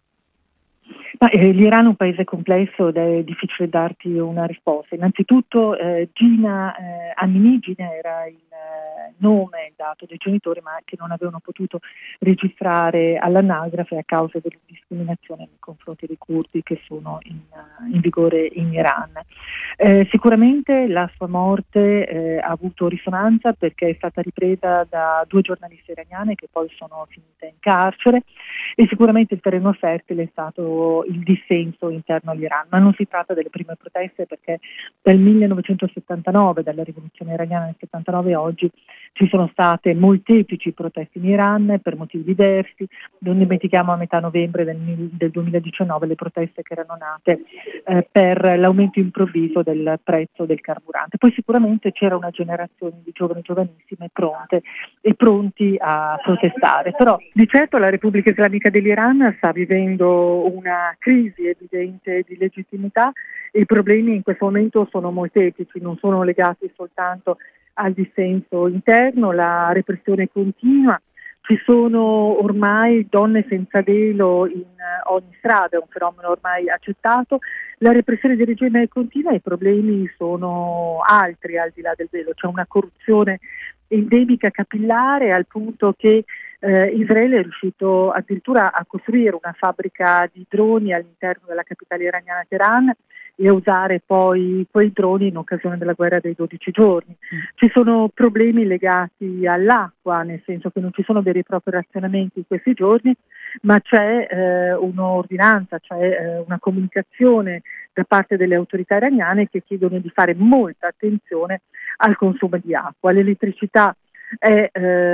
Ma, eh, l'Iran è un paese complesso ed è difficile darti una risposta. Innanzitutto eh, Gina eh, Amini, Gina era il eh, nome dato dai genitori, ma che non avevano potuto registrare all'anagrafe a causa della discriminazione nei confronti dei curdi che sono in, uh, in vigore in Iran. Eh, sicuramente la sua morte eh, ha avuto risonanza perché è stata ripresa da due giornaliste iraniane che poi sono finite in carcere, e sicuramente il terreno fertile è stato il dissenso interno all'Iran, ma non si tratta delle prime proteste, perché dal millenovecentosettantanove, dalla rivoluzione iraniana del settantanove a oggi, ci sono state molteplici proteste in Iran per motivi diversi. Non dimentichiamo a metà novembre del, del duemiladiciannove le proteste che erano nate eh, per l'aumento improvviso del prezzo del carburante. Poi sicuramente c'era una generazione di giovani giovanissime pronte e pronti a protestare, però di certo la Repubblica Islamica dell'Iran sta vivendo una crisi evidente di legittimità e i problemi in questo momento sono molteplici, non sono legati soltanto al dissenso interno, la repressione continua, ci sono ormai donne senza velo in ogni strada, è un fenomeno ormai accettato, la repressione del regime è continua e i problemi sono altri al di là del velo, c'è una corruzione endemica capillare al punto che eh, Israele è riuscito addirittura a costruire una fabbrica di droni all'interno della capitale iraniana Teheran e a usare poi quei droni in occasione della guerra dei dodici giorni. Mm. Ci sono problemi legati all'acqua, nel senso che non ci sono veri e propri razionamenti in questi giorni, ma c'è eh, un'ordinanza, c'è eh, una comunicazione da parte delle autorità iraniane che chiedono di fare molta attenzione al consumo di acqua. L'elettricità è,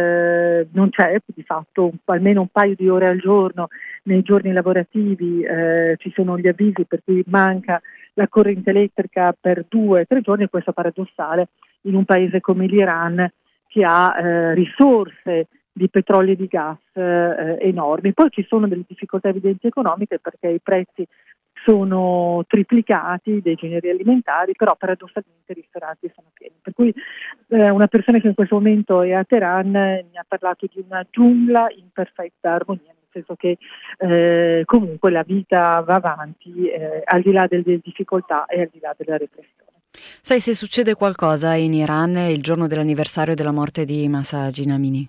eh, non c'è, di fatto un, almeno un paio di ore al giorno nei giorni lavorativi eh, ci sono gli avvisi per cui manca la corrente elettrica per due o tre giorni, e questo è paradossale in un paese come l'Iran che ha eh, risorse di petrolio e di gas eh, enormi. Poi ci sono delle difficoltà evidenti economiche perché i prezzi sono triplicati dei generi alimentari, però paradossalmente i ristoranti sono pieni. Per cui eh, una persona che in questo momento è a Teheran mi ha parlato di una giungla in perfetta armonia, nel senso che eh, comunque la vita va avanti eh, al di là delle difficoltà e al di là della repressione. Sai se succede qualcosa in Iran il giorno dell'anniversario della morte di Mahsa Amini?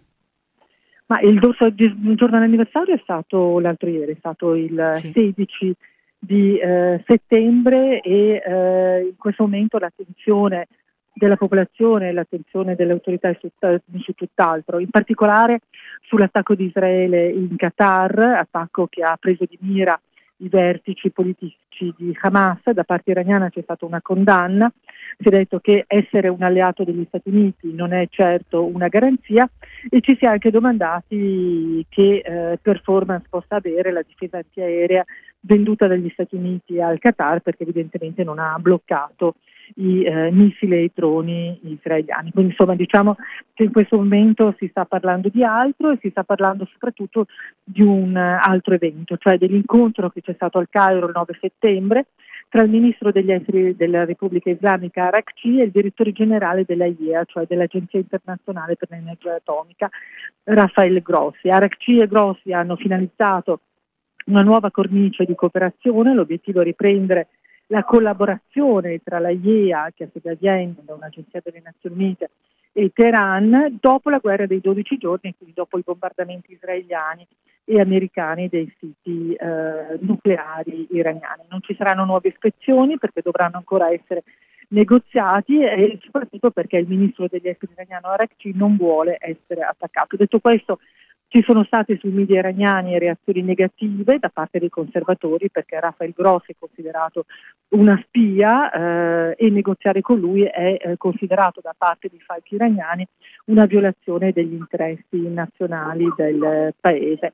Ma il, il giorno dell'anniversario è stato l'altro ieri, è stato il sì. sedici di eh, settembre e eh, in questo momento l'attenzione della popolazione e l'attenzione delle autorità è su, su tutt'altro, in particolare sull'attacco di Israele in Qatar, attacco che ha preso di mira i vertici politici di Hamas. Da parte iraniana c'è stata una condanna, si è detto che essere un alleato degli Stati Uniti non è certo una garanzia e ci si è anche domandati che eh, performance possa avere la difesa antiaerea venduta dagli Stati Uniti al Qatar, perché evidentemente non ha bloccato i eh, missili e i droni israeliani. Quindi insomma diciamo che in questo momento si sta parlando di altro e si sta parlando soprattutto di un uh, altro evento, cioè dell'incontro che c'è stato al Cairo il nove settembre tra il ministro degli esteri della Repubblica Islamica Araghchi e il direttore generale della I E A, cioè dell'Agenzia Internazionale per l'Energia Atomica, Rafael Grossi. Araghchi e Grossi hanno finalizzato una nuova cornice di cooperazione, l'obiettivo è riprendere la collaborazione tra la I E A, che ha sede a Vienna, da un'agenzia delle Nazioni Unite, e Teheran dopo la guerra dei dodici giorni, quindi dopo i bombardamenti israeliani e americani dei siti eh, nucleari iraniani. Non ci saranno nuove ispezioni perché dovranno ancora essere negoziati e soprattutto perché il ministro degli esteri iraniano Araghchi non vuole essere attaccato. Detto questo, ci sono state sui media iraniani reazioni negative da parte dei conservatori perché Rafael Grossi è considerato una spia eh, e negoziare con lui è eh, considerato da parte dei falchi iraniani una violazione degli interessi nazionali del paese.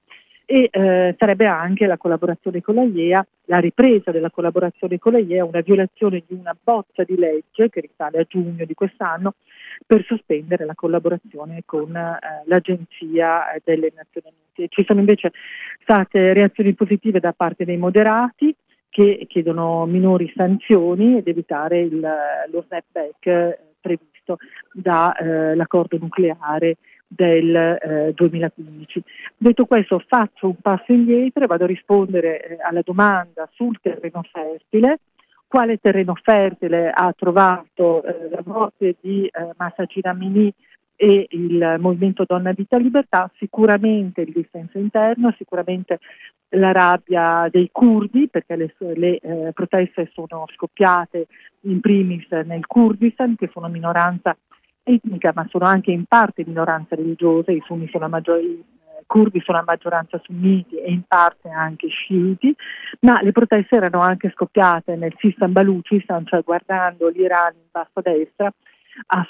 e eh, sarebbe anche la collaborazione con l'A I E A, la ripresa della collaborazione con l'A I E A, una violazione di una bozza di legge che risale a giugno di quest'anno per sospendere la collaborazione con eh, l'Agenzia delle Nazioni Unite. Ci sono invece state reazioni positive da parte dei moderati che chiedono minori sanzioni ed evitare il, lo snapback eh, previsto dall'accordo eh, nucleare del eh, duemilaquindici. Detto questo, faccio un passo indietro e vado a rispondere eh, alla domanda sul terreno fertile. Quale terreno fertile ha trovato eh, la morte di eh, Mahsa Amini e il movimento Donna Vita Libertà? Sicuramente il dissenso interno, sicuramente la rabbia dei curdi, perché le, le eh, proteste sono scoppiate in primis nel Kurdistan, che sono minoranza etnica ma sono anche in parte minoranza religiosa. I sunni sono la maggior- i curdi sono a maggioranza sunniti e in parte anche sciiti, ma le proteste erano anche scoppiate nel Sistan Baluchistan, cioè guardando l'Iran in basso a destra, a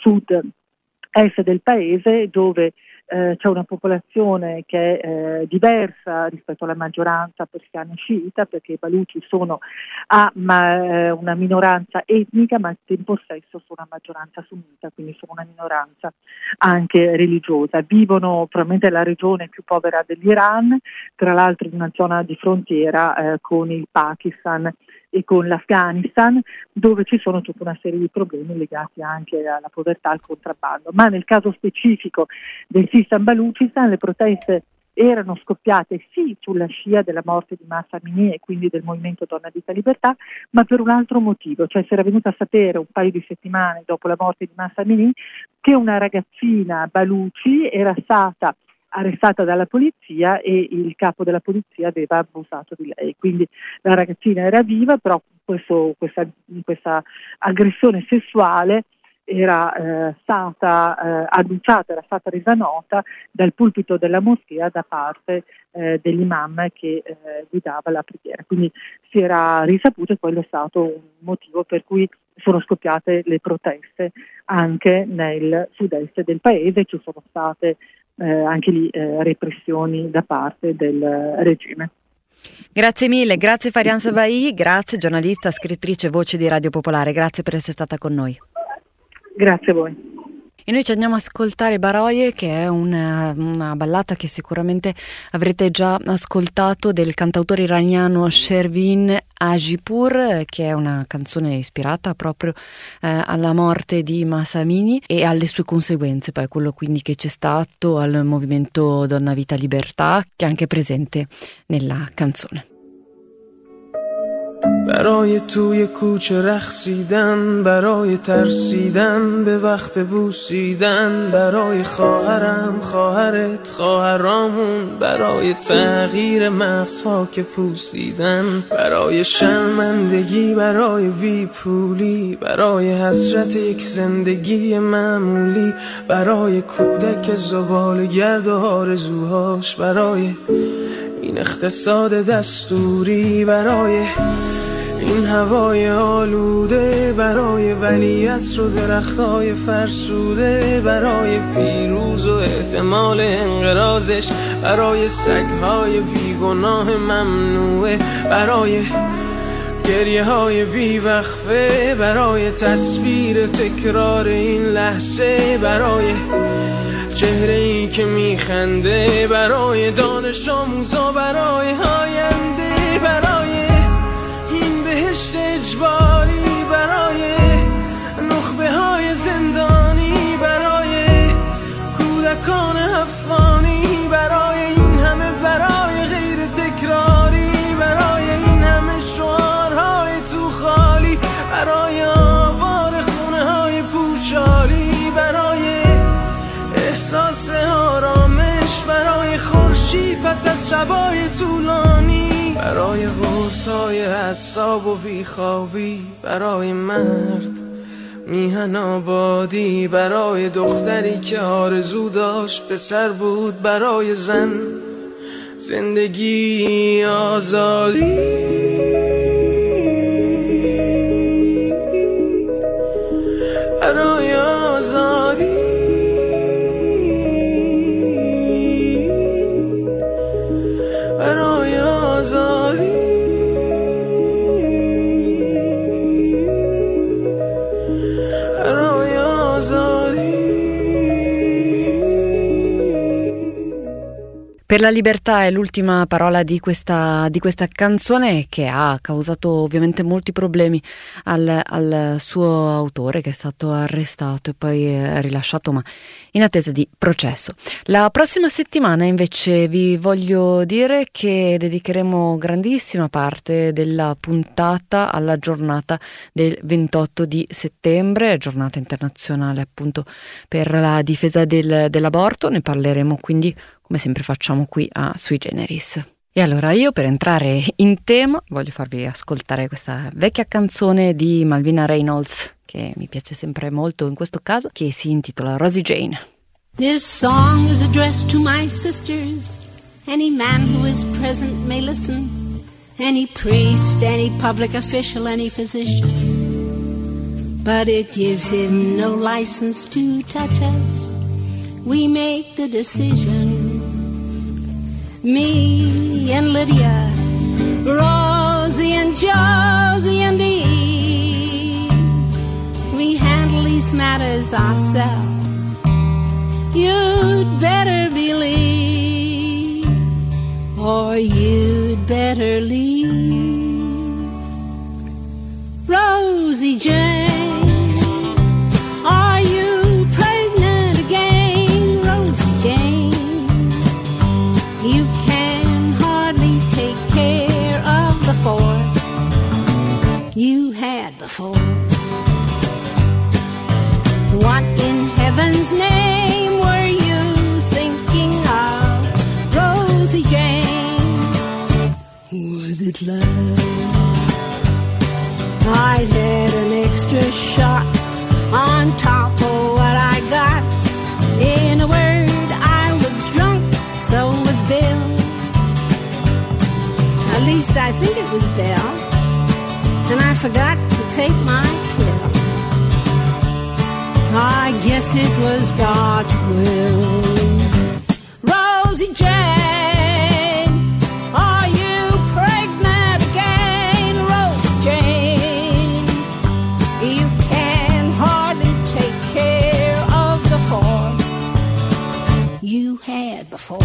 sud-est del paese, dove eh, c'è una popolazione che è eh, diversa rispetto alla maggioranza persiana e sciita, perché i baluchi sono a ma, eh, una minoranza etnica, ma al tempo stesso sono a maggioranza sunnita, quindi sono una minoranza anche religiosa. Vivono probabilmente nella regione più povera dell'Iran, tra l'altro in una zona di frontiera eh, con il Pakistan e con l'Afghanistan, dove ci sono tutta una serie di problemi legati anche alla povertà, al contrabbando. Ma nel caso specifico del Sistan Baluchistan le proteste erano scoppiate sì sulla scia della morte di Mahsa Amini e quindi del movimento Donna Vita Libertà, ma per un altro motivo, cioè si era venuta a sapere un paio di settimane dopo la morte di Mahsa Amini che una ragazzina Baluchi era stata arrestata dalla polizia e il capo della polizia aveva abusato di lei, quindi la ragazzina era viva, però questo, questa, questa aggressione sessuale era eh, stata eh, annunciata, era stata resa nota dal pulpito della moschea da parte eh, dell'imam che eh, guidava la preghiera, quindi si era risaputo e quello è stato un motivo per cui sono scoppiate le proteste anche nel sud-est del paese. Ci sono state eh, anche lì eh, repressioni da parte del regime. Grazie mille, grazie Farian Sabai, grazie giornalista, scrittrice, voce di Radio Popolare, grazie per essere stata con noi. Grazie a voi. E noi ci andiamo a ascoltare Baroye, che è una, una ballata che sicuramente avrete già ascoltato, del cantautore iraniano Shervin Hajipur, che è una canzone ispirata proprio eh, alla morte di Mahsa Amini e alle sue conseguenze, poi quello quindi che c'è stato al movimento Donna Vita Libertà, che è anche presente nella canzone. برای توی کوچه رقصیدن، برای ترسیدن به وقت بوسیدن، برای خواهرم خواهرت خواهرامون، برای تغییر مغزها که پوسیدن، برای شرمندگی برای بیپولی، برای حسرت یک زندگی معمولی، برای کودک زباله‌گرد و آرزوهاش، برای این اقتصاد دستوری، برای این هوای آلوده، برای ولیعصر و درختای فرسوده، برای پیروز و احتمال انقراضش، برای سگهای بیگناه ممنوعه، برای گریه های بیوقفه، برای تصویر تکرار این لحظه، برای چهره ای که میخنده، برای دانش آموزا، برای آینده، برای این بهشت اجباری، برای نخبه های زندانی، برای کودکان افغانی، برای این همه برای غیر تکراری، برای این همه شعارهای تو خالی، برای آوار خونه های پوشالی، برای احساس آرامش، برای خورشید پس از شبای طولانی، برای غرصای اعصاب و بیخوابی، برای مرد میهن آبادی، برای دختری که آرزو داشت پسر بود، برای زن زندگی آزادی، برای آزادی، آزادی برای آزادی. Per la libertà è l'ultima parola di questa, di questa canzone, che ha causato ovviamente molti problemi al, al suo autore, che è stato arrestato e poi rilasciato, ma in attesa di processo. La prossima settimana invece vi voglio dire che dedicheremo grandissima parte della puntata alla giornata del ventotto di settembre, giornata internazionale appunto per la difesa del, dell'aborto. Ne parleremo quindi, come sempre facciamo qui a Sui Generis. E allora io, per entrare in tema, voglio farvi ascoltare questa vecchia canzone di Malvina Reynolds, che mi piace sempre molto in questo caso, che si intitola Rosie Jane. This song is addressed to my sisters. Any man who is present may listen. Any priest, any public official, any physician. But it gives him no license to touch us. We make the decision. Me and Lydia, Rosie and Josie and Dee. We handle these matters ourselves. You'd better believe, or you'd better leave. Rosie Jane, are you pregnant again? Rosie Jane, you can hardly take care of the four you had before. What in heaven's name were you thinking of, Rosie Jane? Was it love? I'd had an extra shot on top of what I got. In a word, I was drunk, so was Bill. At least I think it was Bill. And I forgot to take my pill. I guess it was God's will. Rosie Jane, are you pregnant again? Rosie Jane, you can hardly take care of the four you had before.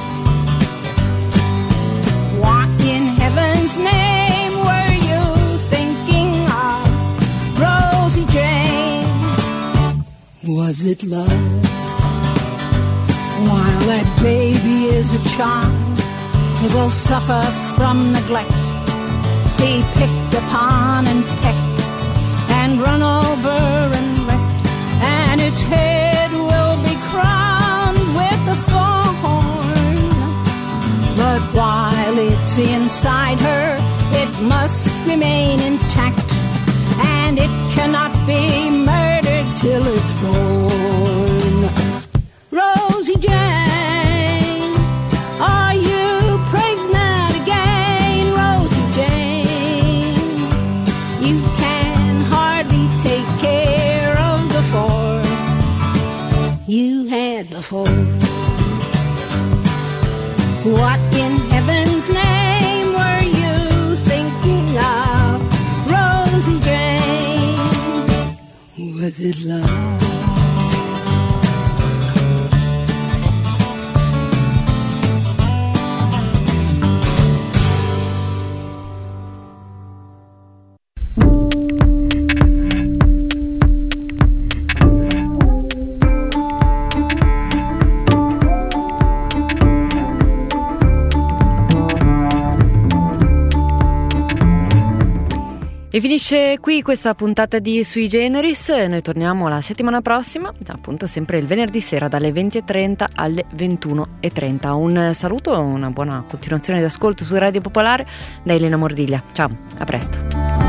What in heaven's name were you thinking of, Rosie Jane? Was it love? While that baby is a child, he will suffer from neglect, be picked upon and pecked, and run over and wrecked, and its head will be crowned with a thorn. But while it's inside her, it must remain intact, and it cannot be murdered till it's born. Rosie Jane, are you pregnant again? Rosie Jane, you can hardly take care of the four you had before. What in heaven's name were you thinking of, Rosie Jane? Was it love? E finisce qui questa puntata di Sui Generis. Noi torniamo la settimana prossima, appunto sempre il venerdì sera dalle venti e trenta alle ventuno e trenta. Un saluto e una buona continuazione di ascolto su Radio Popolare da Elena Mordiglia. Ciao, a presto.